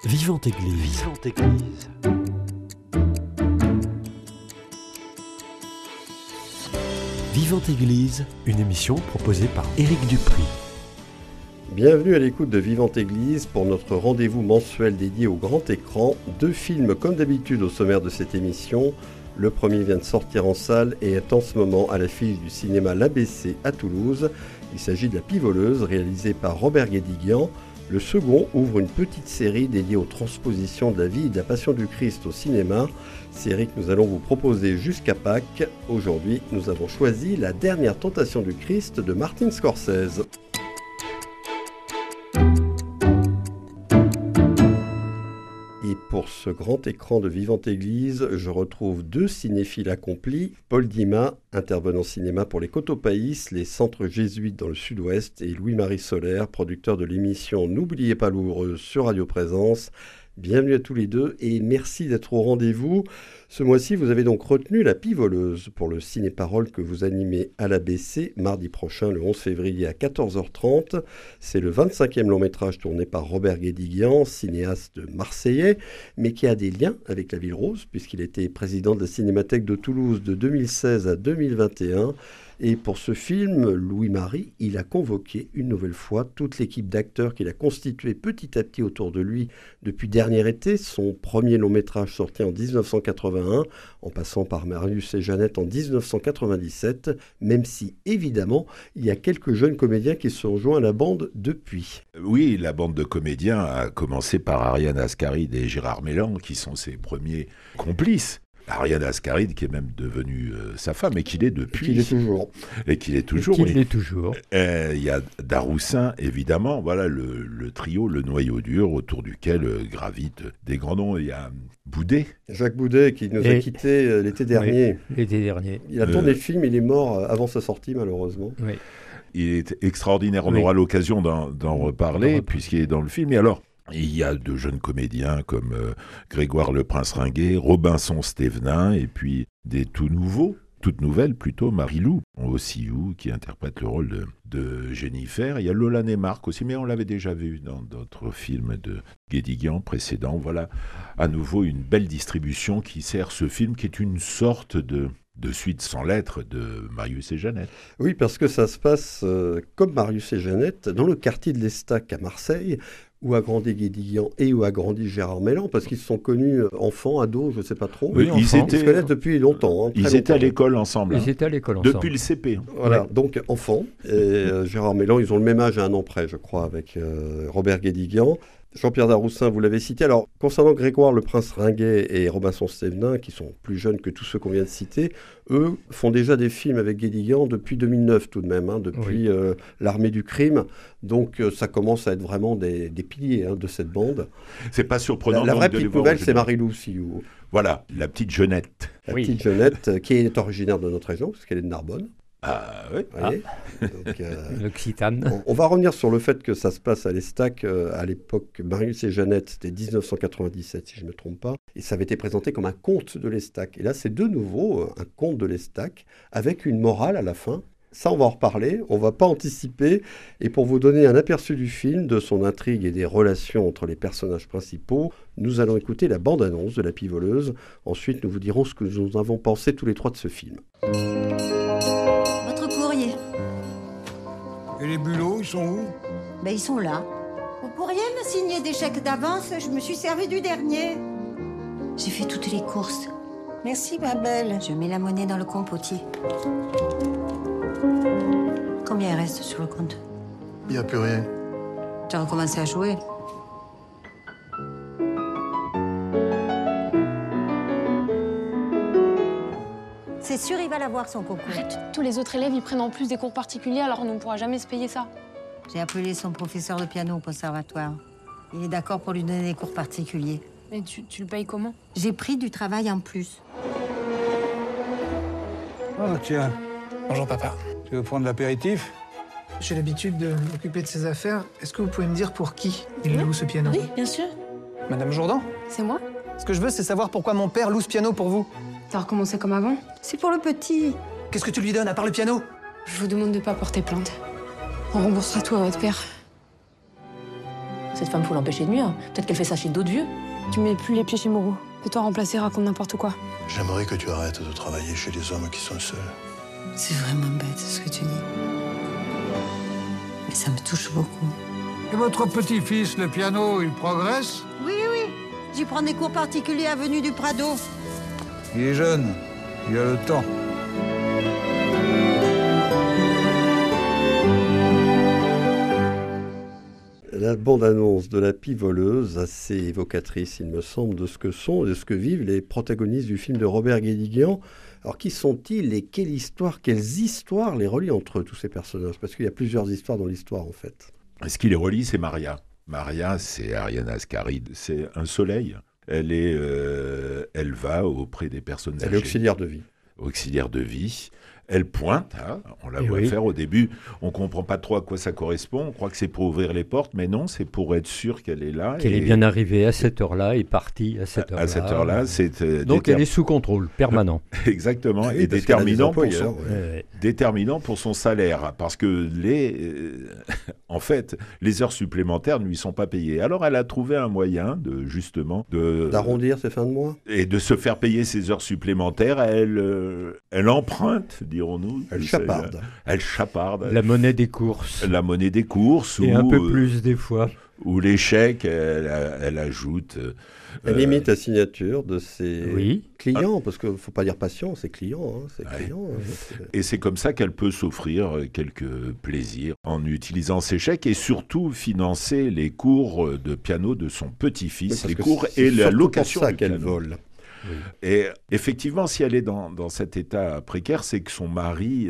Vivante Église. Vivante Église. Vivante Église, une émission proposée par Éric Dupri. Bienvenue à l'écoute de Vivante Église pour notre rendez-vous mensuel dédié au grand écran. 2 films comme d'habitude au sommaire de cette émission. Le premier vient de sortir en salle et est en ce moment à l'affiche du cinéma L'ABC à Toulouse. Il s'agit de La Pivoleuse, réalisée par Robert Guédiguian. Le second ouvre une petite série dédiée aux transpositions de la vie et de la passion du Christ au cinéma. Série que nous allons vous proposer jusqu'à Pâques. Aujourd'hui, nous avons choisi La dernière tentation du Christ de Martin Scorsese. Et pour ce grand écran de Vivante Église, je retrouve 2 cinéphiles accomplis. Paul Dimas, intervenant cinéma pour les Cotopaïs, les centres jésuites dans le sud-ouest, et Louis-Marie Solaire, producteur de l'émission N'oubliez pas l'ouvreuse sur Radio Présence. Bienvenue à tous les deux et merci d'être au rendez-vous. Ce mois-ci, vous avez donc retenu La Pivoleuse pour le ciné-parole que vous animez à l'ABC mardi prochain, le 11 février à 14h30. C'est le 25e long-métrage tourné par Robert Guédiguian, cinéaste marseillais, mais qui a des liens avec la Ville Rose, puisqu'il était président de la Cinémathèque de Toulouse de 2016 à 2021. Et pour ce film, Louis-Marie, il a convoqué une nouvelle fois toute l'équipe d'acteurs qu'il a constituée petit à petit autour de lui depuis dernier été, son premier long-métrage sorti en 1981, en passant par Marius et Jeannette en 1997, même si, évidemment, il y a quelques jeunes comédiens qui se sont joints à la bande depuis. Oui, la bande de comédiens a commencé par Ariane Ascaride et Gérard Mélan, qui sont ses premiers complices. Ariane Ascaride, qui est même devenue sa femme, et qu'il est depuis. Et qu'il est toujours. Il y a Daroussin, évidemment, voilà le trio, le noyau dur, autour duquel gravitent des grands noms. Il y a Boudet. Jacques Boudet, qui nous a quittés l'été dernier. Oui, l'été dernier. Il a tourné le film, il est mort avant sa sortie, malheureusement. Oui. Il est extraordinaire, on aura l'occasion d'en reparler, puisqu'il est dans le film. Et alors, il y a de jeunes comédiens comme Grégoire Le Prince Ringuet, Robinson Stévenin, et puis des tout nouveaux, toutes nouvelles plutôt, Marie-Lou Ossiou, qui interprète le rôle de Jennifer. Il y a Lola Neymark aussi, mais on l'avait déjà vu dans d'autres films de Guédiguian précédents. Voilà, à nouveau, une belle distribution qui sert ce film, qui est une sorte de suite sans lettres de Marius et Jeannette. Oui, parce que ça se passe comme Marius et Jeannette, dans le quartier de l'Estac à Marseille, où a grandi Guédiguian et où a grandi Gérard Mélan, parce qu'ils se sont connus enfants, ados, je ne sais pas trop. Oui, ils se connaissent depuis longtemps. Ils étaient à l'école ensemble. Ils étaient à l'école ensemble. Depuis le CP. Voilà, donc enfants. Et Gérard Mélan, ils ont le même âge à un an près, je crois, avec Robert Guédiguian. Jean-Pierre Daroussin, vous l'avez cité. Alors, concernant Grégoire Le Prince Ringuet et Robinson Stévenin, qui sont plus jeunes que tous ceux qu'on vient de citer, eux font déjà des films avec Guédiguian depuis 2009 tout de même, depuis L'Armée du Crime. Donc, ça commence à être vraiment des piliers de cette bande. C'est pas surprenant. La vraie petite nouvelle, c'est Marie-Lou Ossiou. Voilà, la petite Jeannette. Petite Jeannette, qui est originaire de notre région, parce qu'elle est de Narbonne. Ah oui. Donc, l'Occitane. On va revenir sur le fait que ça se passe à l'Estac. À l'époque, Marius et Jeannette, c'était 1997 si je ne me trompe pas. Et ça avait été présenté comme un conte de l'Estac. Et là, c'est de nouveau un conte de l'Estac avec une morale à la fin. Ça, on va en reparler, on ne va pas anticiper. Et pour vous donner un aperçu du film, de son intrigue et des relations entre les personnages principaux, nous allons écouter la bande-annonce de La Pivoleuse. Ensuite, nous vous dirons ce que nous avons pensé tous les trois de ce film. Votre courrier. Et les bulots, ils sont où? Ils sont là. Vous pourriez me signer des chèques d'avance? Je me suis servi du dernier. J'ai fait toutes les courses. Merci, ma belle. Je mets la monnaie dans le compotier. Combien il reste sur le compte? Il n'y a plus rien. Tu as recommencé à jouer? C'est sûr, il va l'avoir, son concours. Arrête, tous les autres élèves, ils prennent en plus des cours particuliers, alors on ne pourra jamais se payer ça. J'ai appelé son professeur de piano au conservatoire. Il est d'accord pour lui donner des cours particuliers. Mais tu le payes comment? J'ai pris du travail en plus. Oh, tiens. Bonjour, papa. Tu veux prendre l'apéritif? J'ai l'habitude de m'occuper de ses affaires. Est-ce que vous pouvez me dire pour qui il loue ce piano? Oui, bien sûr. Madame Jourdan? C'est moi? Ce que je veux, c'est savoir pourquoi mon père loue ce piano pour vous. T'as recommencé comme avant? C'est pour le petit. Qu'est-ce que tu lui donnes à part le piano? Je vous demande de pas porter plainte. On remboursera tout à votre père. Cette femme, faut l'empêcher de nuire. Peut-être qu'elle fait ça chez d'autres vieux. Tu mets plus les pieds chez Moreau. Fais-toi remplacer, raconte n'importe quoi. J'aimerais que tu arrêtes de travailler chez les hommes qui sont seuls. C'est vraiment bête ce que tu dis. Mais ça me touche beaucoup. Et votre petit-fils, le piano, il progresse? Oui, oui. J'y prends des cours particuliers avenue du Prado. Il est jeune, il a le temps. La bande-annonce de La Pivoleuse, assez évocatrice, il me semble, de ce que sont et de ce que vivent les protagonistes du film de Robert Guédiguian. Alors, qui sont-ils et quelles histoires les relient entre eux, tous ces personnages? Parce qu'il y a plusieurs histoires dans l'histoire, en fait. Ce qui les relie, c'est Maria. Maria, c'est Ariane Ascaride, c'est un soleil. Elle va auprès des personnes âgées. Elle est auxiliaire de vie. Auxiliaire de vie. Elle pointe, hein, on la voit faire au début, on ne comprend pas trop à quoi ça correspond, on croit que c'est pour ouvrir les portes, mais non, c'est pour être sûr qu'elle est là. Qu'elle est bien arrivée à cette heure-là et partie à cette heure-là. À cette heure-là, c'est... Donc elle est sous contrôle, permanent. Exactement, et déterminant pour son salaire, parce que en fait, les heures supplémentaires ne lui sont pas payées. Alors elle a trouvé un moyen d'arrondir ses fins de mois. Et de se faire payer ses heures supplémentaires, elle emprunte, dirons-nous. Elle chaparde. Elle chaparde. La monnaie des courses. La monnaie des courses. Et un peu plus des fois. Ou les chèques, elle ajoute... Elle imite la signature de ses clients, parce qu'il ne faut pas dire patient, c'est client. Client, Et c'est comme ça qu'elle peut s'offrir quelques plaisirs en utilisant ses chèques et surtout financer les cours de piano de son petit-fils, les cours et la location pour ça du qu'elle piano. vole. Oui. Et effectivement, si elle est dans cet état précaire, c'est que son mari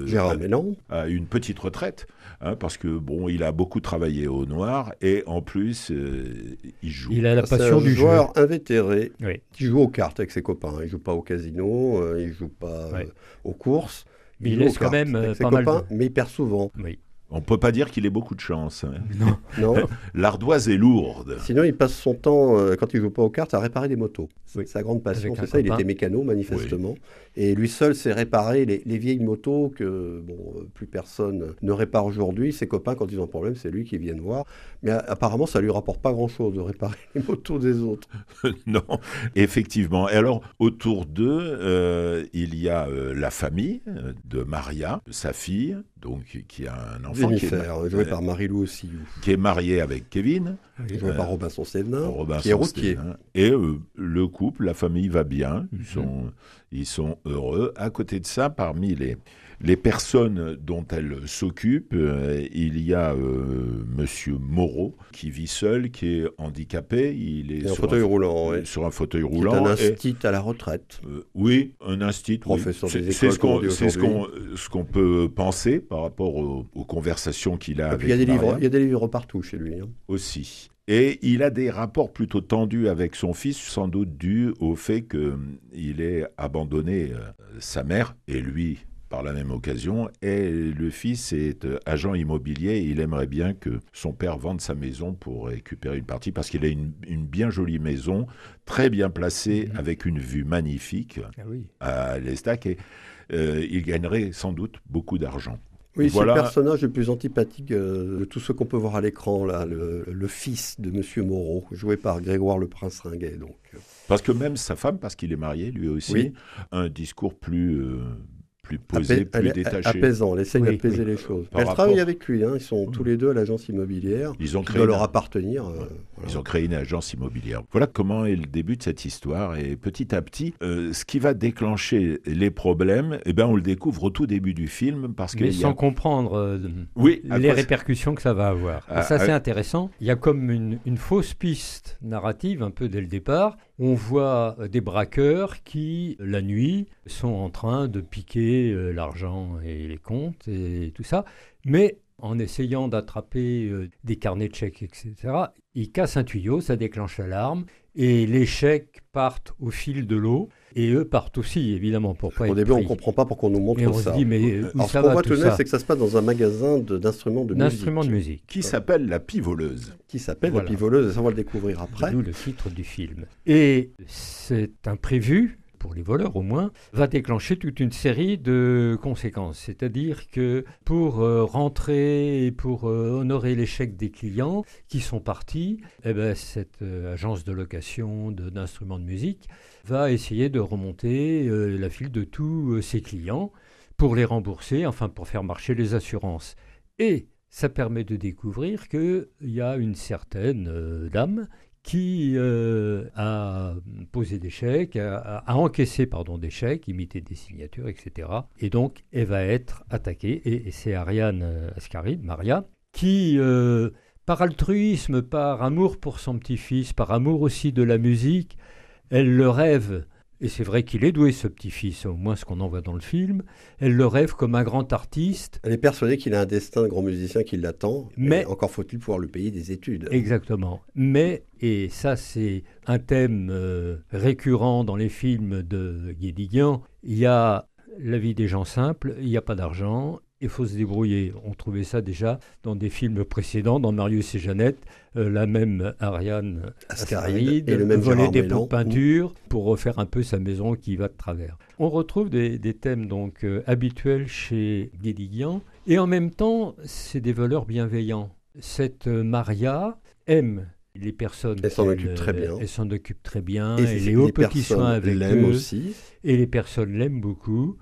a une petite retraite, hein, parce que il a beaucoup travaillé au noir et en plus, il joue. Il a la passion du jeu. C'est un joueur invétéré qui joue aux cartes avec ses copains. Il joue pas au casino, il joue pas aux courses. Il laisse quand même pas mal mais il perd souvent. Oui. On ne peut pas dire qu'il ait beaucoup de chance. Hein. Non. L'ardoise est lourde. Sinon, il passe son temps, quand il ne joue pas aux cartes, à réparer des motos. C'est sa grande passion, c'est ça. Il était mécano, manifestement. Oui. Et lui seul sait réparer les vieilles motos que plus personne ne répare aujourd'hui. Ses copains, quand ils ont un problème, c'est lui qui vient voir. Mais apparemment, ça ne lui rapporte pas grand-chose de réparer les motos des autres. Non, effectivement. Et alors, autour d'eux, il y a la famille de Maria, sa fille, donc qui a un enfant. Jennifer, joué par Marie-Lou aussi. Qui est mariée avec Kevin. Joué par Robinson Stevenin, qui est routier. Et le couple, la famille va bien, ils sont heureux. À côté de ça, parmi les personnes dont elle s'occupe, il y a Monsieur Moreau, qui vit seul, qui est handicapé. Il est sur un fauteuil roulant. Sur un fauteuil roulant. Un instit à la retraite. Oui, un instit. Professeur des écoles. C'est ce qu'on peut penser par rapport aux conversations qu'il a avec Maria. Il y a des livres partout chez lui. Aussi. Et il a des rapports plutôt tendus avec son fils, sans doute dû au fait qu'il ait abandonné sa mère et lui par la même occasion. Et le fils est agent immobilier et il aimerait bien que son père vende sa maison pour récupérer une partie parce qu'il a une bien jolie maison, très bien placée, avec une vue magnifique à l'Estac. Et il gagnerait sans doute beaucoup d'argent. Oui, c'est le personnage le plus antipathique de tout ce qu'on peut voir à l'écran, là, le fils de Monsieur Moreau, joué par Grégoire le Prince Ringuet. Donc. Parce que même sa femme, parce qu'il est marié lui aussi, un discours plus posé, plus détaché. Apaisant, elle essaye d'apaiser les choses. Elle travaille avec lui, ils sont tous les deux à l'agence immobilière, qui doit leur appartenir. Ils ont créé une agence immobilière. Voilà comment est le début de cette histoire. Et petit à petit, ce qui va déclencher les problèmes, on le découvre au tout début du film. Mais sans comprendre les répercussions que ça va avoir. Et ça, c'est intéressant. Il y a comme une fausse piste narrative, un peu dès le départ. On voit des braqueurs qui, la nuit, sont en train de piquer l'argent et les comptes et tout ça. Mais en essayant d'attraper des carnets de chèques, etc., ils cassent un tuyau, ça déclenche l'alarme, et les chèques partent au fil de l'eau, et eux partent aussi, évidemment, pour pas être pris. Au début, on ne comprend pas pourquoi on nous montre ça. Et on se dit, mais où ça va tout ça ? Ce qu'on voit tout de même, c'est que ça se passe dans un magasin d'instruments de musique. Qui s'appelle La Pivoleuse. La Pivoleuse, et ça, on va le découvrir après. D'où le titre du film. Et c'est un prévu pour les voleurs au moins, va déclencher toute une série de conséquences. C'est-à-dire que pour rentrer et pour honorer l'échec des clients qui sont partis, cette agence de location d'instruments de musique va essayer de remonter la file de tous ses clients pour les rembourser, enfin pour faire marcher les assurances. Et ça permet de découvrir qu'il y a une certaine dame qui a posé des chèques, a encaissé des chèques, imité des signatures, etc. Et donc, elle va être attaquée. Et c'est Ariane Ascaride, Maria, qui, par altruisme, par amour pour son petit-fils, par amour aussi de la musique, elle le rêve. Et c'est vrai qu'il est doué, ce petit-fils, au moins ce qu'on en voit dans le film. Elle le rêve comme un grand artiste. Elle est persuadée qu'il a un destin de grand musicien qui l'attend, mais encore faut-il pouvoir lui payer des études. Exactement. Mais, et ça c'est un thème récurrent dans les films de Guédiguian, il y a la vie des gens simples, il n'y a pas d'argent, il faut se débrouiller. On trouvait ça déjà dans des films précédents, dans Marius et Jeannette, la même Ariane Ascaride et le même volait Gérard des Mélan. pots de peinture pour refaire un peu sa maison qui va de travers. On retrouve des thèmes donc habituels chez Guédiguian, et en même temps, c'est des voleurs bienveillants. Cette Maria aime les personnes. Elle s'en occupe très bien. Elle s'en occupe très bien. Elle est aux petits soins avec eux. Aussi. Et les personnes l'aiment beaucoup.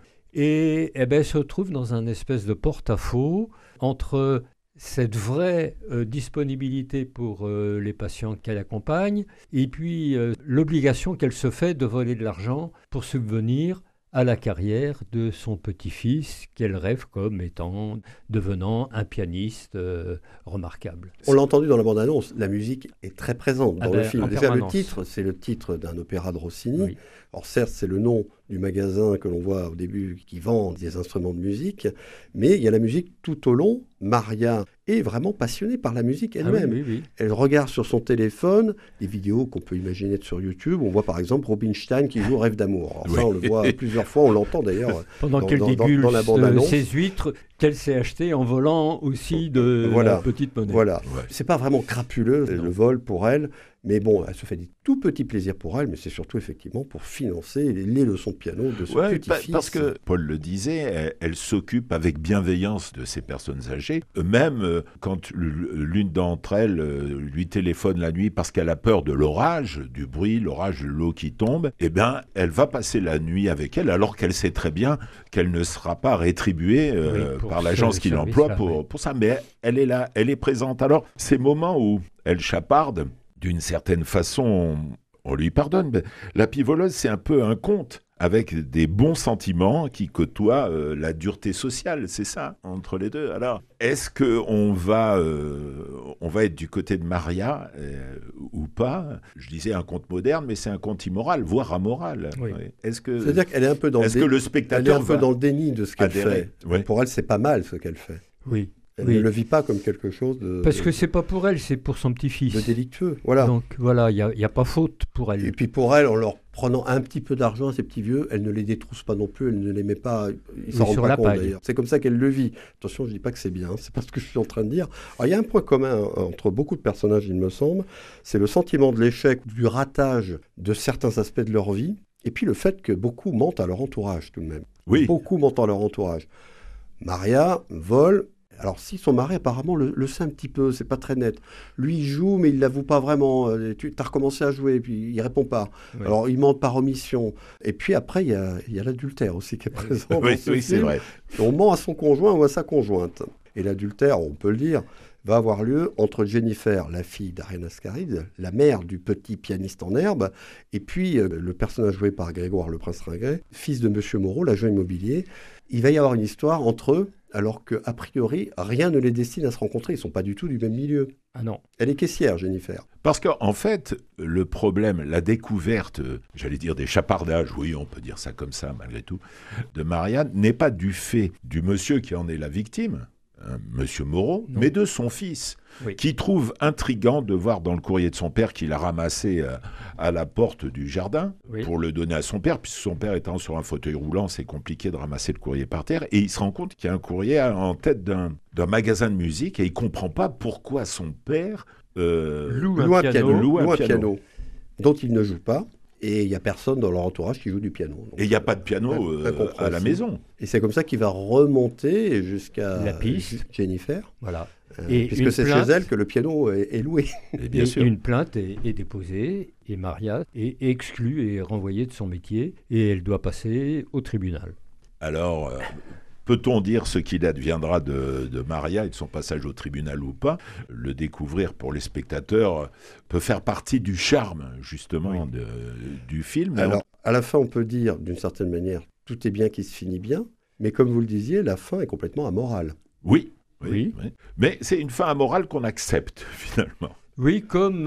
Et elle se retrouve dans un espèce de porte-à-faux entre cette vraie disponibilité pour les patients qu'elle accompagne et puis l'obligation qu'elle se fait de voler de l'argent pour subvenir à la carrière de son petit-fils qu'elle rêve comme devenant un pianiste remarquable. On l'a entendu dans la bande-annonce, la musique est très présente dans le film. Déjà, permanence. le titre, c'est le titre d'un opéra de Rossini. Oui. Alors certes, c'est le nom du magasin que l'on voit au début qui vend des instruments de musique, mais il y a la musique tout au long. Maria est vraiment passionnée par la musique elle-même. Oui. Elle regarde sur son téléphone des vidéos qu'on peut imaginer sur YouTube. On voit par exemple Rubinstein qui joue Rêve d'amour. Alors ça, on le voit plusieurs fois, on l'entend d'ailleurs pendant qu'elle dégule ses huîtres qu'elle s'est achetées en volant aussi de la petite monnaie. Voilà. Ouais. C'est pas vraiment crapuleux le vol pour elle. Mais bon, elle se fait des tout petits plaisirs pour elle, mais c'est surtout effectivement pour financer les leçons de piano de ce petit-fils. Parce que, Paul le disait, elle s'occupe avec bienveillance de ces personnes âgées. Même quand l'une d'entre elles lui téléphone la nuit parce qu'elle a peur de l'orage, du bruit, l'orage, l'eau qui tombe, elle va passer la nuit avec elle, alors qu'elle sait très bien qu'elle ne sera pas rétribuée par l'agence qui l'emploie pour ça. Mais elle est là, elle est présente. Alors, ces moments où elle chaparde, d'une certaine façon, on lui pardonne. La pivoleuse, c'est un peu un conte avec des bons sentiments qui côtoient la dureté sociale, c'est ça, entre les deux. Alors, est-ce qu'on va être du côté de Maria ou pas ? Je disais un conte moderne, mais c'est un conte immoral, voire amoral. Oui. C'est-à-dire qu'elle est un peu dans le spectateur elle est un peu dans le déni de ce qu'elle fait. Oui. Pour elle, c'est pas mal ce qu'elle fait. Oui. Elle ne le vit pas comme quelque chose de... Parce que c'est pas pour elle, c'est pour son petit-fils. De délictueux, voilà. Donc voilà, il n'y a pas faute pour elle. Et puis pour elle, en leur prenant un petit peu d'argent à ces petits vieux, elle ne les détrousse pas non plus, elle ne les met pas... Ils s'en rendent pas compte d'ailleurs. C'est comme ça qu'elle le vit. Attention, je ne dis pas que c'est bien, c'est pas ce que je suis en train de dire. Alors il y a un point commun entre beaucoup de personnages, il me semble, c'est le sentiment de l'échec, du ratage de certains aspects de leur vie, et puis le fait que beaucoup mentent à leur entourage tout de même. Oui. Beaucoup mentent à leur entourage. Maria vole... Alors, si son mari, apparemment, le sait un petit peu, c'est pas très net. Lui, il joue, mais il l'avoue pas vraiment. Tu as recommencé à jouer, et puis il répond pas. Oui. Alors, il ment par omission. Et puis après, il y a l'adultère aussi qui est présent. Oui, c'est vrai. On ment à son conjoint ou à sa conjointe. Et l'adultère, on peut le dire, va avoir lieu entre Jennifer, la fille d'Ariane Ascaride, la mère du petit pianiste en herbe, et puis le personnage joué par Grégoire le Prince Ringuet, fils de Monsieur Moreau, l'agent immobilier. Il va y avoir une histoire entre eux, alors qu'a priori, rien ne les destine à se rencontrer. Ils ne sont pas du tout du même milieu. Ah non. Elle est caissière, Jennifer. Parce qu'en fait, le problème, la découverte, j'allais dire des chapardages, oui, on peut dire ça comme ça, malgré tout, de Marianne, n'est pas du fait du monsieur qui en est la victime, Monsieur Moreau, mais de son fils, qui trouve intriguant de voir dans le courrier de son père qu'il a ramassé à la porte du jardin pour le donner à son père, puisque son père étant sur un fauteuil roulant, c'est compliqué de ramasser le courrier par terre, et il se rend compte qu'il y a un courrier en tête d'un magasin de musique, et il ne comprend pas pourquoi son père loue un piano dont il ne joue pas. Et il n'y a personne dans leur entourage qui joue du piano. Donc, et il n'y a pas de piano à la maison. Et c'est comme ça qu'il va remonter jusqu'à la piste. Jennifer. Voilà. Puisque c'est chez elle que le piano est loué. Et bien sûr. Une plainte est déposée et Maria est exclue et renvoyée de son métier et elle doit passer au tribunal. Alors, peut-on dire ce qu'il adviendra de Maria et de son passage au tribunal ou pas ? Le découvrir pour les spectateurs peut faire partie du charme, justement, du film. Alors, à la fin, on peut dire, d'une certaine manière, tout est bien qui se finit bien, mais comme vous le disiez, la fin est complètement amorale. Oui. Mais c'est une fin amorale qu'on accepte, finalement. Oui, comme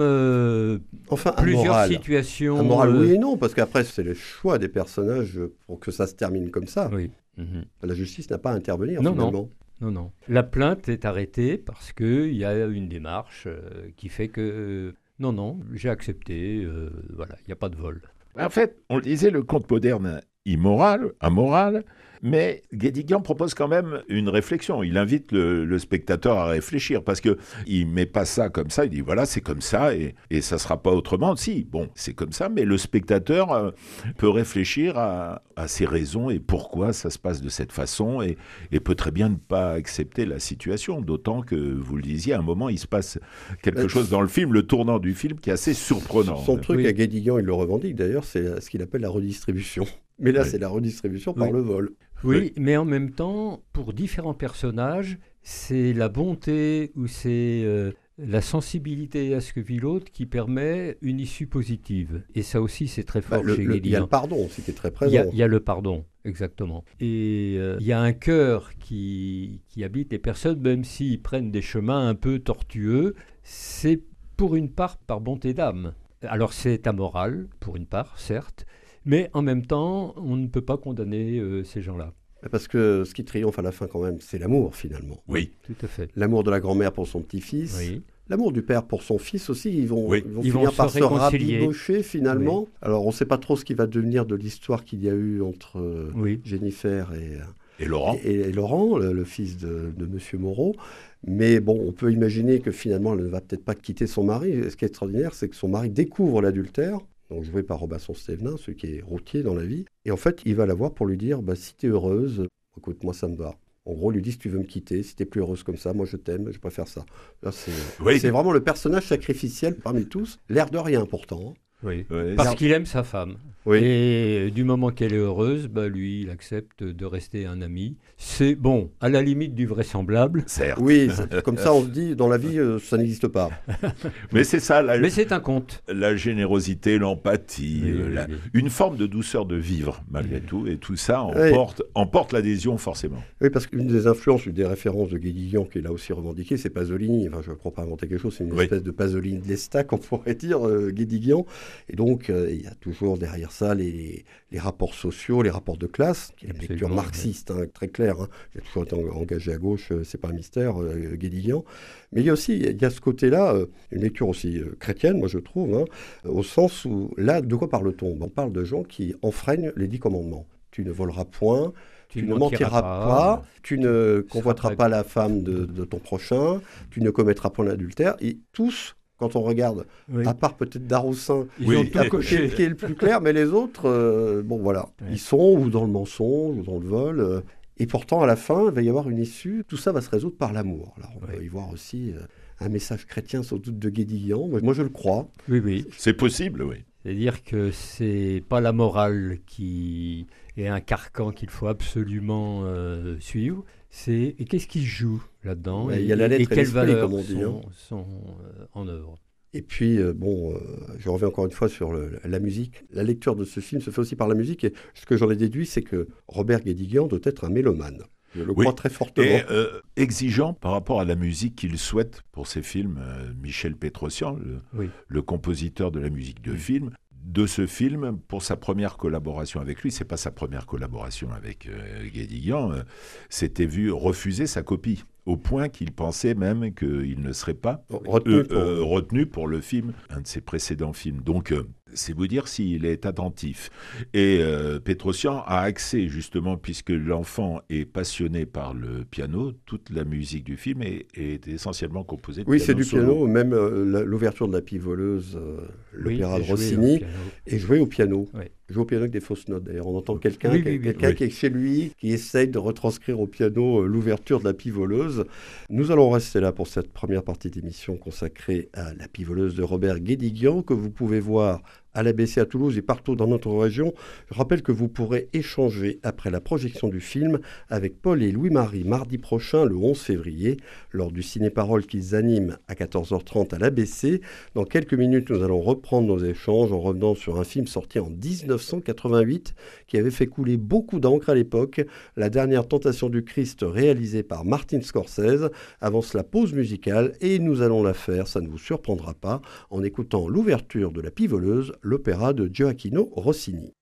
plusieurs situations... Amorale, oui et non, parce qu'après, c'est le choix des personnages pour que ça se termine comme ça. Oui. La justice n'a pas à intervenir, finalement. Non. La plainte est arrêtée parce qu'il y a une démarche qui fait que... Non, j'ai accepté, voilà, il n'y a pas de vol. En fait, on le disait, le conte moderne immoral, amoral, mais Guédiguian propose quand même une réflexion. Il invite le spectateur à réfléchir parce qu'il ne met pas ça comme ça. Il dit voilà, c'est comme ça et ça ne sera pas autrement. Si, bon, c'est comme ça, mais le spectateur peut réfléchir à ses raisons et pourquoi ça se passe de cette façon et peut très bien ne pas accepter la situation. D'autant que, vous le disiez, à un moment, il se passe quelque chose dans le film, le tournant du film qui est assez surprenant. Son truc à Guédiguian, il le revendique d'ailleurs, c'est ce qu'il appelle la redistribution. Mais là, c'est la redistribution par le vol. Oui, mais en même temps, pour différents personnages, c'est la bonté ou c'est la sensibilité à ce que vit l'autre qui permet une issue positive. Et ça aussi, c'est très fort chez Guédiguian. Il y a le pardon aussi qui est très présent. Il y a le pardon, exactement. Et il y a un cœur qui habite les personnes, même s'ils prennent des chemins un peu tortueux, c'est pour une part par bonté d'âme. Alors c'est amoral, pour une part, certes, mais en même temps, on ne peut pas condamner ces gens-là. Parce que ce qui triomphe à la fin quand même, c'est l'amour finalement. Oui, tout à fait. L'amour de la grand-mère pour son petit-fils, l'amour du père pour son fils aussi. Ils vont finir par se rabibocher finalement. Oui. Alors on ne sait pas trop ce qui va devenir de l'histoire qu'il y a eu entre Jennifer et Laurent. Et Laurent, le fils de Monsieur Moreau. Mais bon, on peut imaginer que finalement, elle ne va peut-être pas quitter son mari. Et ce qui est extraordinaire, c'est que son mari découvre l'adultère, donc joué par Robinson Stevenin, celui qui est routier dans la vie. Et en fait, il va la voir pour lui dire, si tu es heureuse, écoute, moi ça me va. En gros, lui dit, si tu veux me quitter, si tu es plus heureuse comme ça, moi je t'aime, je préfère ça. Là, c'est vraiment le personnage sacrificiel parmi tous, l'air de rien pourtant. Oui, parce qu'il aime sa femme. Oui. Et du moment qu'elle est heureuse, lui, il accepte de rester un ami. C'est bon, à la limite du vraisemblable. Certes. Oui, comme ça on se dit, dans la vie, ça n'existe pas. Mais c'est ça. Mais c'est un conte. La générosité, l'empathie, une forme de douceur de vivre, malgré tout. Et tout ça emporte l'adhésion, forcément. Oui, parce qu'une des influences, une des références de Guédiguian, qui est là aussi revendiquée, c'est Pasolini. Enfin, je ne crois pas inventer quelque chose, c'est une espèce de Pasolini de l'Estac, on pourrait dire, Guédiguian. Et donc, il y a toujours derrière ça les rapports sociaux, les rapports de classe, qui est une lecture marxiste, très claire. Il a toujours été engagé à gauche, c'est pas un mystère, Guédiguian. Mais il y a aussi, ce côté-là, une lecture aussi chrétienne, moi je trouve, au sens où, là, de quoi parle-t-on ? On parle de gens qui enfreignent les 10 commandements. Tu ne voleras point, tu ne mentiras pas, tu ne convoiteras pas la femme de ton prochain, tu ne commettras pas l'adultère, et tous... Quand on regarde, à part peut-être Daroussin, qui est le plus clair, mais les autres, ils sont ou dans le mensonge, ou dans le vol. Et pourtant, à la fin, il va y avoir une issue. Tout ça va se résoudre par l'amour. Alors, on peut y voir aussi un message chrétien, sans doute, de Guédiguian. Moi, je le crois. Oui. C'est possible, oui. C'est-à-dire que c'est pas la morale qui est un carcan qu'il faut absolument suivre. Et qu'est-ce qui se joue là-dedans il y a la lettre et quelles valeurs comme on dit, sont en œuvre. Et puis, je reviens encore une fois sur la musique. La lecture de ce film se fait aussi par la musique. Et ce que j'en ai déduit, c'est que Robert Guédiguian doit être un mélomane. Je le crois très fortement. Et exigeant par rapport à la musique qu'il souhaite pour ses films. Michel Pétrosian, le compositeur de la musique de film, de ce film, pour sa première collaboration avec lui, c'est pas sa première collaboration avec Guédiguian, s'était vu refuser sa copie, au point qu'il pensait même qu'il ne serait pas retenu pour le film, un de ses précédents films. Donc c'est vous dire s'il est attentif. Et Pétrosian a accès, justement, puisque l'enfant est passionné par le piano, toute la musique du film est essentiellement composée de piano. Oui, c'est du solo. piano, même l'ouverture de La Pie voleuse, l'opéra de Rossini, est joué au piano. Oui. Joue au piano avec des fausses notes. D'ailleurs, on entend quelqu'un qui est chez lui, qui essaye de retranscrire au piano l'ouverture de La Pie voleuse. Nous allons rester là pour cette première partie d'émission consacrée à La Pie voleuse de Robert Guédiguian, que vous pouvez voir à l'ABC à Toulouse et partout dans notre région. Je rappelle que vous pourrez échanger après la projection du film avec Paul et Louis-Marie mardi prochain, le 11 février, lors du ciné-parole qu'ils animent à 14h30 à l'ABC. Dans quelques minutes, nous allons reprendre nos échanges en revenant sur un film sorti en 1988 qui avait fait couler beaucoup d'encre à l'époque, La dernière tentation du Christ, réalisé par Martin Scorsese. Avant cela, pause musicale, et nous allons la faire, ça ne vous surprendra pas, en écoutant l'ouverture de La Pie voleuse, l'opéra de Gioacchino Rossini.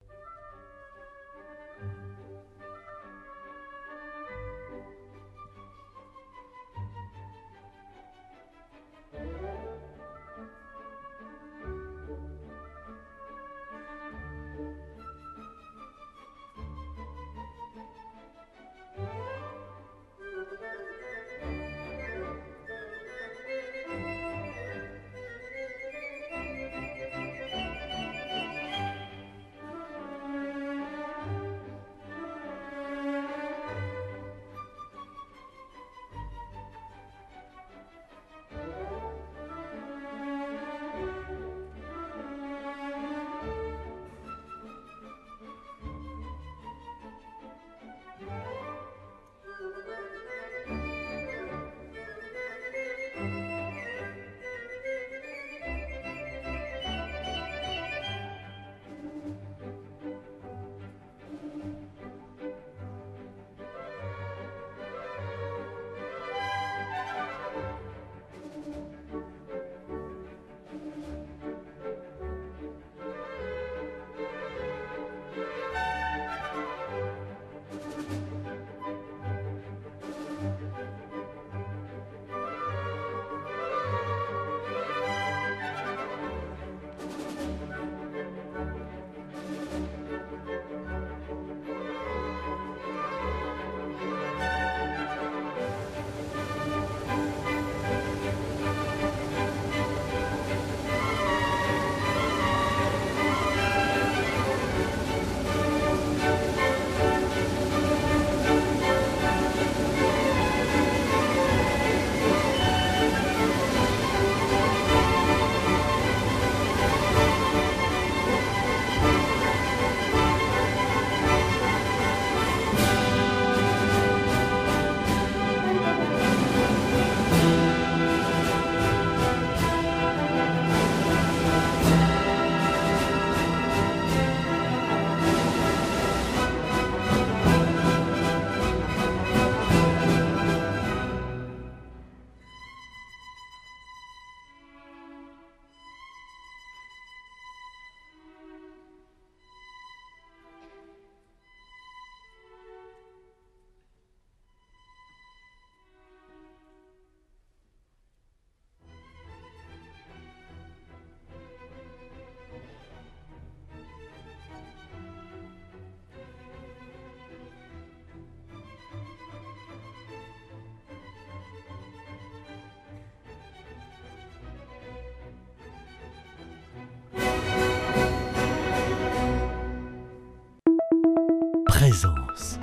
Présence.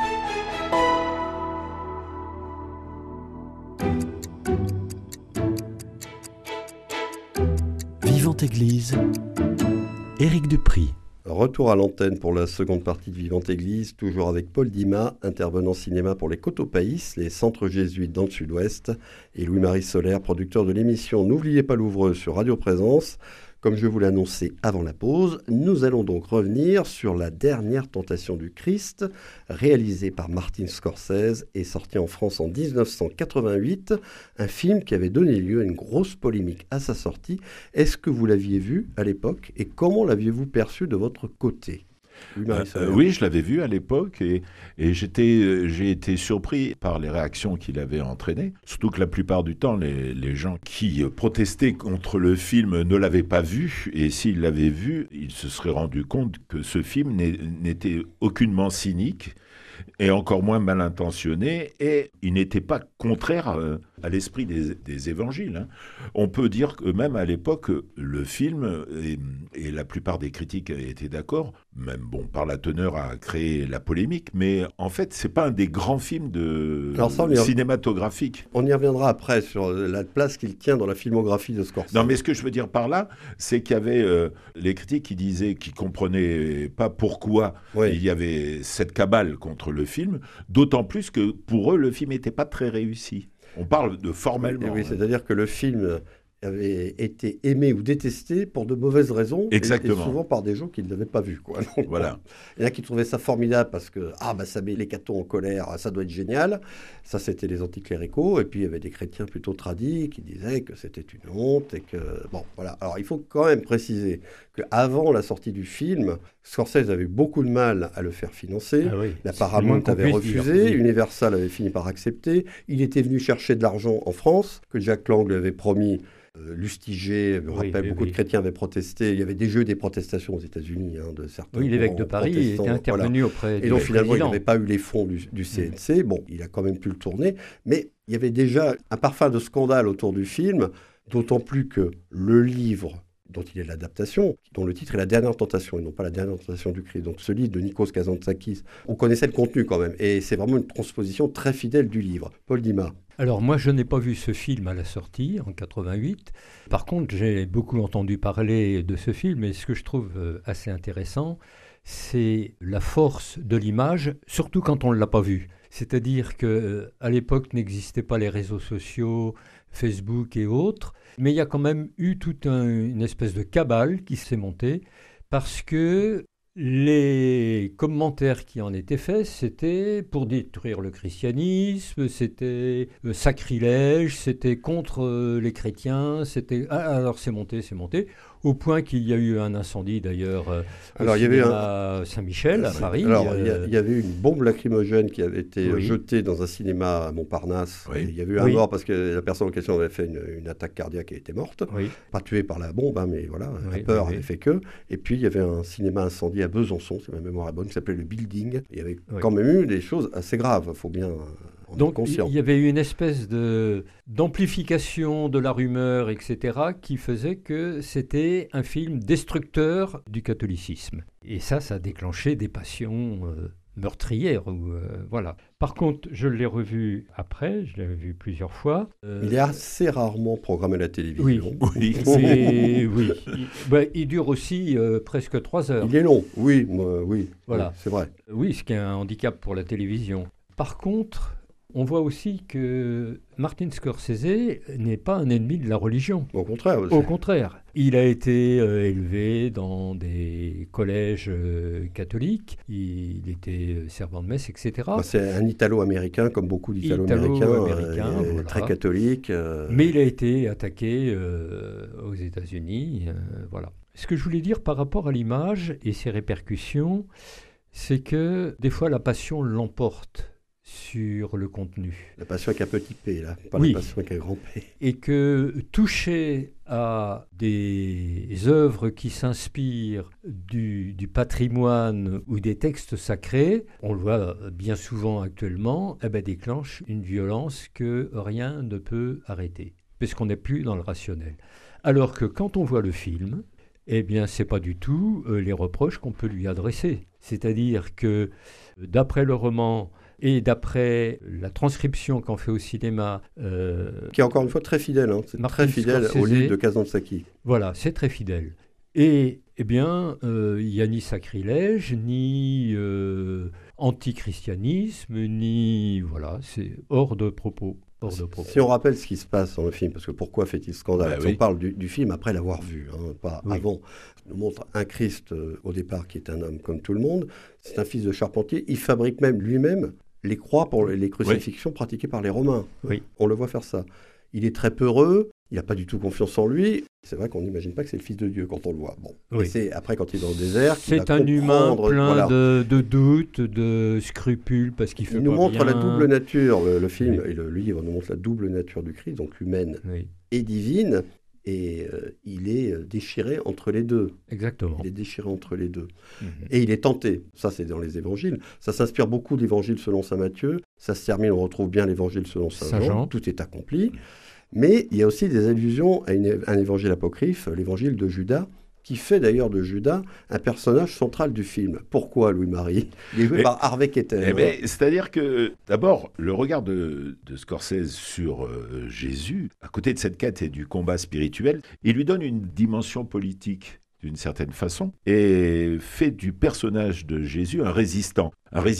Vivante Église, Éric Dupry. Retour à l'antenne pour la seconde partie de Vivante Église, toujours avec Paul Dimas, intervenant cinéma pour les Cotopaïs, les centres jésuites dans le sud-ouest, et Louis-Marie Solaire, producteur de l'émission N'oubliez pas l'ouvreuse sur Radio Présence. Comme je vous l'ai annoncé avant la pause, nous allons donc revenir sur La dernière tentation du Christ, réalisé par Martin Scorsese et sorti en France en 1988, un film qui avait donné lieu à une grosse polémique à sa sortie. Est-ce que vous l'aviez vu à l'époque et comment l'aviez-vous perçu de votre côté ? Oui, je l'avais vu à l'époque et j'ai été surpris par les réactions qu'il avait entraînées. Surtout que la plupart du temps, les gens qui protestaient contre le film ne l'avaient pas vu, et s'ils l'avaient vu, ils se seraient rendus compte que ce film n'était aucunement cynique et encore moins mal intentionné, et il n'était pas contraire à l'esprit des évangiles. Hein. On peut dire que même à l'époque, le film, et la plupart des critiques étaient d'accord, même par la teneur a créé la polémique, mais en fait, c'est pas un des grands films cinématographiques. On y reviendra après sur la place qu'il tient dans la filmographie de Scorsese. Non, mais ce que je veux dire par là, c'est qu'il y avait les critiques qui disaient qu'ils comprenaient pas pourquoi il y avait cette cabale contre le film, d'autant plus que pour eux, le film n'était pas très réussi. On parle de formellement. Oui, c'est-à-dire que le film avait été aimé ou détesté pour de mauvaises raisons. Exactement. Et souvent par des gens qui ne l'avaient pas vu. Quoi. Donc, voilà. Il y en a qui trouvaient ça formidable parce que ça met les cathos en colère, ça doit être génial. Ça, c'était les anticléricaux. Et puis, il y avait des chrétiens plutôt tradis qui disaient que c'était une honte. Et que... Bon, voilà. Alors, il faut quand même préciser qu'avant la sortie du film, Scorsese avait eu beaucoup de mal à le faire financer. Ah oui, la Paramount avait refusé. Universal avait fini par accepter. Il était venu chercher de l'argent en France, que Jack Lang lui avait promis. Lustigé, je me rappelle, beaucoup de chrétiens avaient protesté. Il y avait déjà eu des protestations aux États-Unis de certains. Oui, l'évêque de Paris était intervenu auprès du Et donc finalement, président. il n'avait pas eu les fonds du CNC. Bon, il a quand même pu le tourner, mais il y avait déjà un parfum de scandale autour du film, d'autant plus que le livre dont il est l'adaptation, dont le titre est La Dernière Tentation, et non pas La Dernière Tentation du Christ. Donc ce livre de Nikos Kazantzakis, on connaissait le contenu quand même, et c'est vraiment une transposition très fidèle du livre. Paul Dima. Alors moi, je n'ai pas vu ce film à la sortie, en 88. Par contre, j'ai beaucoup entendu parler de ce film, et ce que je trouve assez intéressant, c'est la force de l'image, surtout quand on ne l'a pas vu. C'est-à-dire qu'à l'époque, n'existaient pas les réseaux sociaux, Facebook et autres, mais il y a quand même eu toute une espèce de cabale qui s'est montée, parce que les commentaires qui en étaient faits, c'était pour détruire le christianisme, c'était sacrilège, c'était contre les chrétiens, c'était... alors c'est monté, au point qu'il y a eu un incendie d'ailleurs au cinéma Saint-Michel à Paris. Alors il y avait eu une bombe lacrymogène qui avait été jetée dans un cinéma à Montparnasse. Oui. Il y avait eu un mort parce que la personne en question avait fait une attaque cardiaque et était morte. Oui. Pas tuée par la bombe, mais voilà, la peur avait fait que. Et puis il y avait un cinéma incendie à Besançon, si ma mémoire est bonne, qui s'appelait le Building. Il y avait quand même eu des choses assez graves, il faut bien... Donc il y avait eu une espèce d'amplification de la rumeur, etc., qui faisait que c'était un film destructeur du catholicisme. Et ça a déclenché des passions meurtrières. Voilà. Par contre, je l'ai revu après, je l'ai vu plusieurs fois. Il est assez rarement programmé à la télévision. Oui. Il dure aussi presque 3 heures. Il est long, oui, voilà. C'est vrai. Oui, ce qui est un handicap pour la télévision. Par contre... On voit aussi que Martin Scorsese n'est pas un ennemi de la religion. Au contraire. Au contraire. Il a été élevé dans des collèges catholiques. Il était servant de messe, etc. C'est un Italo-américain, comme beaucoup d'Italo-américains, voilà. Très catholique. Mais il a été attaqué aux États-Unis. Voilà. Ce que je voulais dire par rapport à l'image et ses répercussions, c'est que des fois la passion l'emporte sur le contenu. La passion avec un petit p, là, pas la passion avec un grand P. Et que toucher à des œuvres qui s'inspirent du patrimoine ou des textes sacrés, on le voit bien souvent actuellement, déclenche une violence que rien ne peut arrêter, puisqu'on n'est plus dans le rationnel. Alors que quand on voit le film, c'est pas du tout les reproches qu'on peut lui adresser. C'est-à-dire que d'après le roman, et d'après la transcription qu'on fait au cinéma... qui est encore une fois très fidèle, c'est très fidèle au livre de Kazantzakis. Voilà, c'est très fidèle. Et il n'y a ni sacrilège, ni antichristianisme, ni... Voilà, c'est hors de propos. Si on rappelle ce qui se passe dans le film, parce que pourquoi fait-il scandale ? On parle du film après l'avoir vu, pas avant. On nous montre un Christ au départ qui est un homme comme tout le monde. C'est un fils de charpentier. Il fabrique même lui-même les croix pour les crucifixions pratiquées par les Romains. Oui. On le voit faire ça. il est très peureux, il n'a pas du tout confiance en lui. C'est vrai qu'on n'imagine pas que c'est le Fils de Dieu quand on le voit. Bon. Oui. Et c'est après, quand il est dans le désert, c'est un humain plein de doutes, de scrupules, parce qu'il fait pas bien. Il nous montre la double nature, le film et le livre nous montre la double nature du Christ, donc humaine et divine. Et il est déchiré entre les deux. Exactement. Il est déchiré entre les deux. Et il est tenté. Ça, c'est dans les évangiles. Ça s'inspire beaucoup de l'évangile selon saint Matthieu. Ça se termine, on retrouve bien l'évangile selon saint Jean. Tout est accompli. Mais il y a aussi des allusions à un évangile apocryphe, l'évangile de Judas, qui fait d'ailleurs de Judas un personnage central du film. Pourquoi, Louis-Marie ? Il est joué par Harvey Keitel. C'est-à-dire que, d'abord, le regard de Scorsese sur Jésus, à côté de cette quête et du combat spirituel, il lui donne une dimension politique, d'une certaine façon, et fait du personnage de Jésus un résistant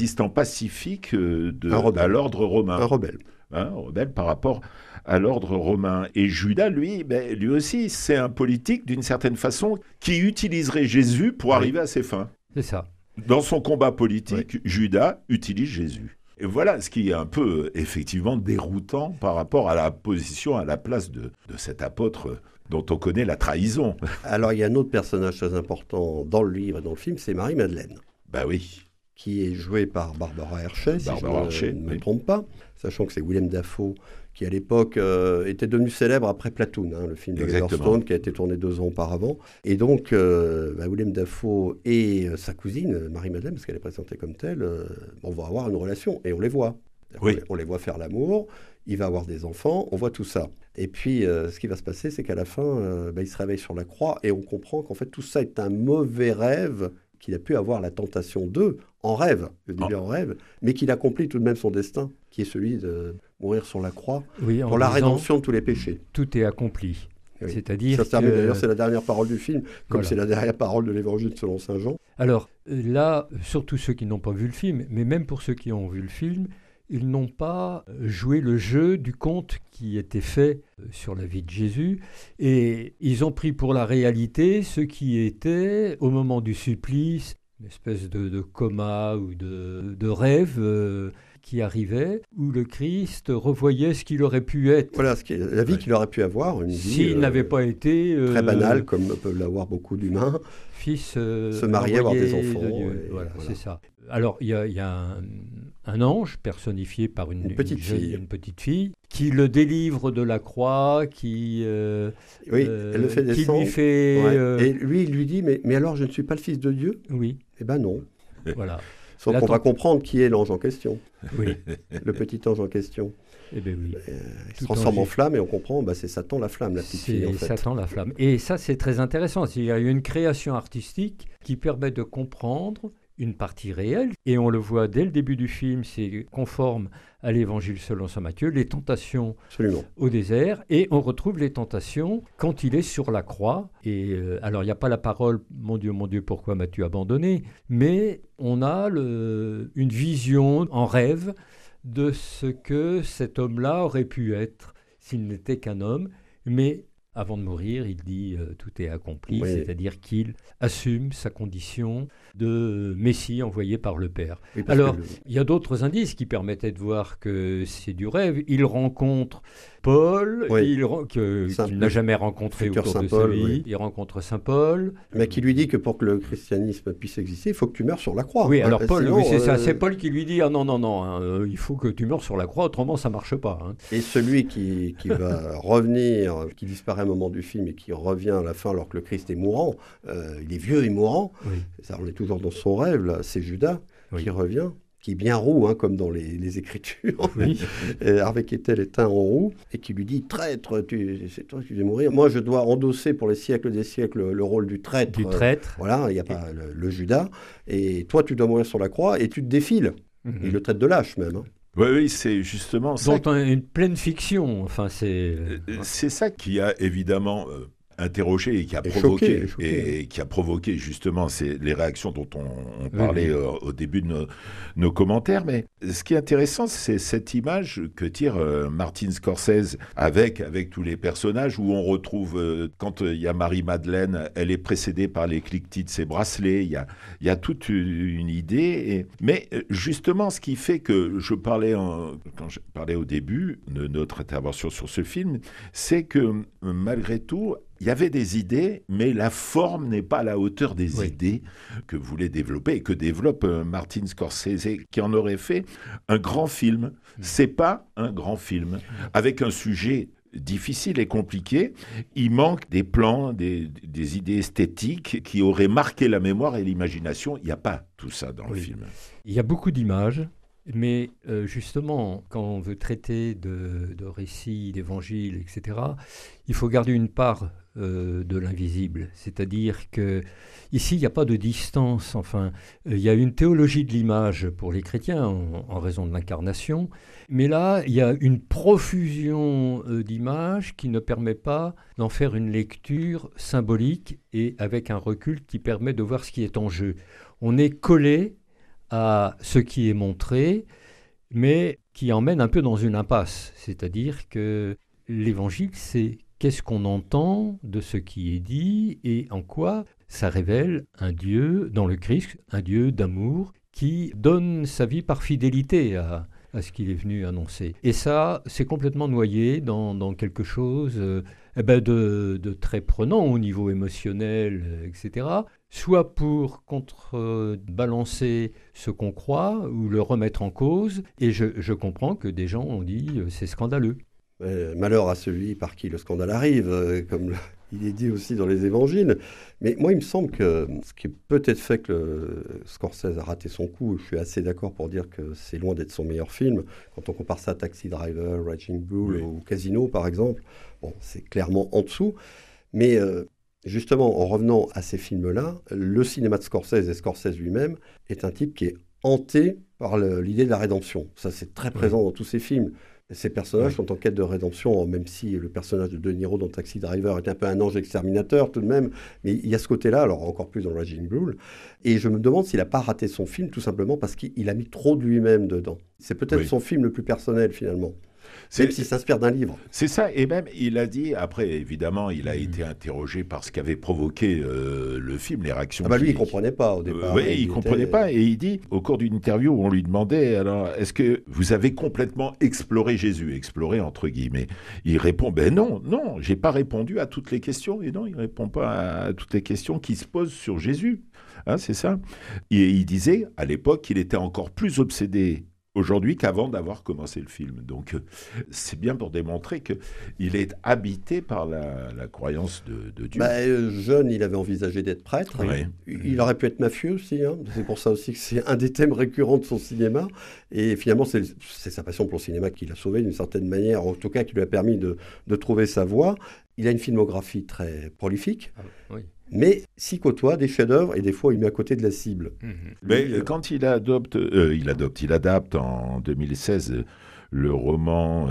pacifique à l'ordre romain. Un rebelle. Un rebelle par rapport à l'ordre romain. Et Judas, lui aussi, c'est un politique, d'une certaine façon, qui utiliserait Jésus pour arriver à ses fins. C'est ça. Dans son combat politique, Judas utilise Jésus. Et voilà ce qui est un peu, effectivement, déroutant par rapport à la position, à la place de cet apôtre dont on connaît la trahison. Alors, il y a un autre personnage très important dans le livre et dans le film, c'est Marie-Madeleine. Ben oui. Qui est jouée par Barbara Hershey, si je ne me trompe pas, sachant que c'est Willem Dafoe qui, à l'époque, était devenu célèbre après Platoon, le film de Oliver Stone, qui a été tourné 2 ans auparavant. Et donc, Willem Dafoe et sa cousine, Marie-Madeleine, parce qu'elle est présentée comme telle, on va avoir une relation, et on les voit. On les voit faire l'amour, il va avoir des enfants, on voit tout ça. Et puis, ce qui va se passer, c'est qu'à la fin, il se réveille sur la croix, et on comprend qu'en fait, tout ça est un mauvais rêve, qu'il a pu avoir la tentation d'eux, en rêve, en rêve, mais qu'il accomplit tout de même son destin, qui est celui de mourir sur la croix, pour la rédemption de tous les péchés. Tout est accompli. Oui. C'est-à-dire ça se termine, d'ailleurs, c'est la dernière parole du film, comme c'est la dernière parole de l'évangile selon saint Jean. Alors là, surtout ceux qui n'ont pas vu le film, mais même pour ceux qui ont vu le film, ils n'ont pas joué le jeu du conte qui était fait sur la vie de Jésus, et ils ont pris pour la réalité ce qui était, au moment du supplice, une espèce de coma ou de rêve qui arrivait, où le Christ revoyait ce qu'il aurait pu être. Voilà, la vie qu'il aurait pu avoir, une vie s'il n'avait pas été... très banale, comme peuvent l'avoir beaucoup d'humains. Fils se marier, avoir des enfants. Voilà, c'est ça. Alors, il y a un ange personnifié par une petite fille qui le délivre de la croix, qui elle le fait descendre. Qui lui fait... Et lui, il lui dit, mais alors, je ne suis pas le fils de Dieu ? Oui. Eh ben non. Voilà. Sauf qu'on va comprendre qui est l'ange en question. Oui. Le petit ange en question. Eh bien oui. Il se transforme en flamme et on comprend, c'est Satan la flamme, la petite fille en fait. C'est Satan la flamme. Et ça, c'est très intéressant. Il y a une création artistique qui permet de comprendre une partie réelle. Et on le voit dès le début du film, c'est conforme à l'évangile selon saint Matthieu, les tentations au désert. Et on retrouve les tentations quand il est sur la croix. Et alors, il n'y a pas la parole « Mon Dieu, pourquoi m'as-tu abandonné ?» Mais on a une vision en rêve de ce que cet homme-là aurait pu être s'il n'était qu'un homme. Mais avant de mourir, il dit tout est accompli, c'est-à-dire qu'il assume sa condition de Messie envoyé par le Père. Oui, alors, il y a d'autres indices qui permettaient de voir que c'est du rêve. Il rencontre Paul, qu'il n'a jamais rencontré autour de sa vie. Oui. Il rencontre Saint Paul. Mais qui lui dit que pour que le christianisme puisse exister, il faut que tu meurs sur la croix. Oui, alors Paul, c'est ça. C'est Paul qui lui dit non, il faut que tu meurs sur la croix, autrement ça ne marche pas. Et celui qui va revenir, qui disparaît à un moment du film et qui revient à la fin alors que le Christ est mourant, il est vieux et mourant, ça, on est toujours dans son rêve, là, c'est Judas qui revient, qui est bien roux, comme dans les Écritures. Harvey Keitel est teint en roux, et qui lui dit « Traître, c'est toi qui vas mourir. Moi, je dois endosser pour les siècles des siècles le rôle du traître. » Du traître. Voilà, il n'y a pas le Judas. Et toi, tu dois mourir sur la croix, et tu te défiles. Il le traite de lâche, même. Oui, c'est justement ça. Une pleine fiction. Enfin, c'est ça qui a évidemment interrogé et qui a provoqué justement les réactions dont on parlait au début de nos commentaires. Mais ce qui est intéressant, c'est cette image que tire Martin Scorsese avec tous les personnages, où on retrouve, quand il y a Marie-Madeleine, elle est précédée par les cliquetis de ses bracelets, il y a toute une idée. Mais justement, ce qui fait que quand je parlais au début de notre intervention sur ce film, c'est que malgré tout, il y avait des idées, mais la forme n'est pas à la hauteur des idées que voulait développer et que développe Martin Scorsese, qui en aurait fait un grand film. C'est pas un grand film avec un sujet difficile et compliqué. Il manque des plans, des idées esthétiques qui auraient marqué la mémoire et l'imagination. Il n'y a pas tout ça dans le film. Il y a beaucoup d'images. Mais justement, quand on veut traiter de récits, d'évangiles, etc., il faut garder une part de l'invisible. C'est-à-dire qu'ici, il n'y a pas de distance. Enfin, il y a une théologie de l'image pour les chrétiens en raison de l'incarnation. Mais là, il y a une profusion d'images qui ne permet pas d'en faire une lecture symbolique et avec un recul qui permet de voir ce qui est en jeu. On est collé à ce qui est montré, mais qui emmène un peu dans une impasse. C'est-à-dire que l'évangile, c'est qu'est-ce qu'on entend de ce qui est dit et en quoi ça révèle un Dieu dans le Christ, un Dieu d'amour qui donne sa vie par fidélité à ce qu'il est venu annoncer. Et ça, c'est complètement noyé dans quelque chose de très prenant au niveau émotionnel, etc., soit pour contrebalancer ce qu'on croit ou le remettre en cause. Et je comprends que des gens ont dit c'est scandaleux. Malheur à celui par qui le scandale arrive, comme il est dit aussi dans les évangiles. Mais moi, il me semble que ce qui peut-être fait que Scorsese a raté son coup, je suis assez d'accord pour dire que c'est loin d'être son meilleur film. Quand on compare ça à Taxi Driver, Raging Bull ou Casino, par exemple, bon, c'est clairement en dessous. Mais justement, en revenant à ces films-là, le cinéma de Scorsese et Scorsese lui-même est un type qui est hanté par l'idée de la rédemption. Ça, c'est très présent dans tous ses films. Ces personnages sont en quête de rédemption, même si le personnage de Niro dans Taxi Driver est un peu un ange exterminateur tout de même, mais il y a ce côté-là, alors encore plus dans Raging Bull. Et je me demande s'il n'a pas raté son film, tout simplement parce qu'il a mis trop de lui-même dedans. C'est peut-être son film le plus personnel, finalement. Même s'il s'inspire d'un livre. C'est ça, et même il a dit, après évidemment il a été interrogé par ce qu'avait provoqué le film, les réactions. Lui il ne comprenait pas au départ. Oui, il ne comprenait pas, et il dit, au cours d'une interview où on lui demandait, alors est-ce que vous avez complètement exploré Jésus, exploré entre guillemets? Il répond, non, j'ai pas répondu à toutes les questions, et non, il répond pas à toutes les questions qui se posent sur Jésus. C'est ça. Et il disait, à l'époque, qu'il était encore plus obsédé aujourd'hui qu'avant d'avoir commencé le film. Donc, c'est bien pour démontrer qu'il est habité par la croyance de Dieu. Jeune, il avait envisagé d'être prêtre. Oui. Il aurait pu être mafieux aussi. C'est pour ça aussi que c'est un des thèmes récurrents de son cinéma. Et finalement, c'est sa passion pour le cinéma qui l'a sauvé d'une certaine manière, en tout cas qui lui a permis de trouver sa voie. Il a une filmographie très prolifique. Oui. Mais s'y côtoie des chefs-d'œuvre et des fois il met à côté de la cible. Mais quand il adapte en 2016 le roman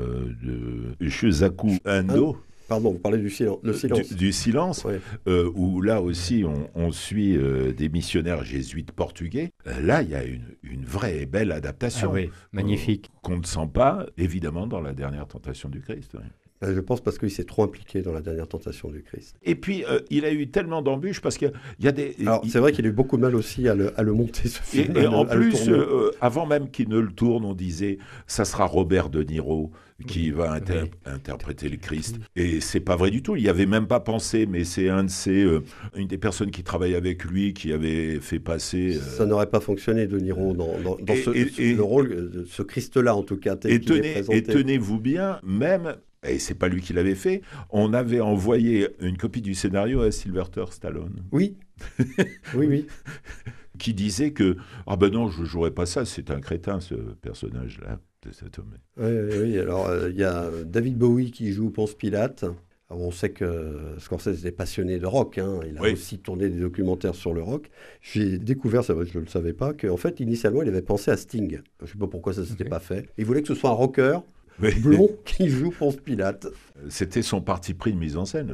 de Shusaku Endo. Pardon, vous parlez du silence. Du silence, où là aussi on suit des missionnaires jésuites portugais. Là, il y a une vraie et belle adaptation. Ah oui, magnifique. Qu'on ne sent pas, évidemment, dans la dernière tentation du Christ. Je pense parce qu'il s'est trop impliqué dans la dernière tentation du Christ. Et puis, il a eu tellement d'embûches parce qu'il y a des... Alors, c'est vrai qu'il a eu beaucoup de mal aussi à le monter, ce film. Et en plus, avant même qu'il ne le tourne, on disait, ça sera Robert De Niro qui va interpréter le Christ. Et c'est pas vrai du tout. Il n'y avait même pas pensé, mais c'est une des personnes qui travaille avec lui qui avait fait passer... Ça n'aurait pas fonctionné, De Niro, dans le rôle, ce Christ-là, en tout cas, tel qu'il est présenté. Et tenez-vous bien, même... Et c'est pas lui qui l'avait fait. On avait envoyé une copie du scénario à Sylvester Stallone. Oui. oui. Qui disait que non, je jouerai pas ça. C'est un crétin, ce personnage-là, de cet homme. Oui. Alors il y a David Bowie qui joue Ponce Pilate. Alors, on sait que Scorsese est passionné de rock. Il a aussi tourné des documentaires sur le rock. J'ai découvert, ça, je ne le savais pas, qu'en fait, initialement, il avait pensé à Sting. Je ne sais pas pourquoi ça ne s'était pas fait. Il voulait que ce soit un rocker blond qui joue Ponce Pilate. C'était son parti pris de mise en scène.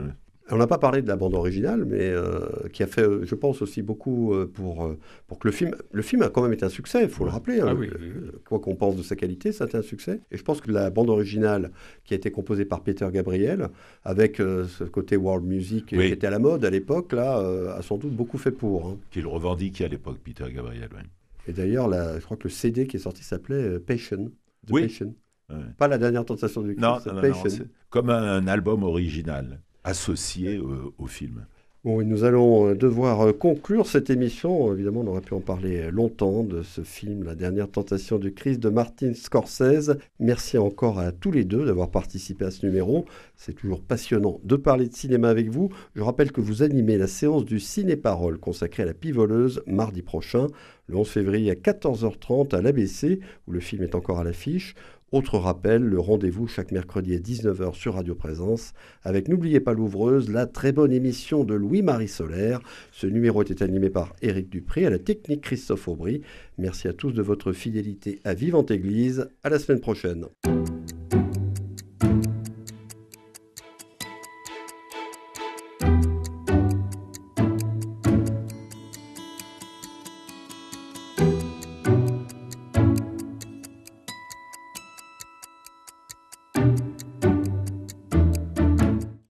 On n'a pas parlé de la bande originale, mais qui a fait, je pense, aussi beaucoup pour que le film a quand même été un succès, il faut le rappeler. Ah oui. Quoi qu'on pense de sa qualité, ça a été un succès. Et je pense que la bande originale qui a été composée par Peter Gabriel, avec ce côté world music qui était à la mode à l'époque, là, a sans doute beaucoup fait pour. Hein. Qu'il revendiquait à l'époque, Peter Gabriel. Oui. Et d'ailleurs, je crois que le CD qui est sorti s'appelait Passion. Passion. Ouais. Pas La Dernière Tentation du Christ, non, Passion. c'est comme un album original associé au film. Bon, et nous allons devoir conclure cette émission. Évidemment, on aurait pu en parler longtemps de ce film, La Dernière Tentation du Christ de Martin Scorsese. Merci encore à tous les deux d'avoir participé à ce numéro. C'est toujours passionnant de parler de cinéma avec vous. Je rappelle que vous animez la séance du Ciné-Parole consacrée à La Pivoleuse mardi prochain, le 11 février à 14h30 à l'ABC, où le film est encore à l'affiche. Autre rappel, le rendez-vous chaque mercredi à 19h sur Radio Présence avec N'oubliez pas l'ouvreuse, la très bonne émission de Louis-Marie Solaire. Ce numéro était animé par Éric Dupré, à la technique Christophe Aubry. Merci à tous de votre fidélité à Vivante Église. À la semaine prochaine.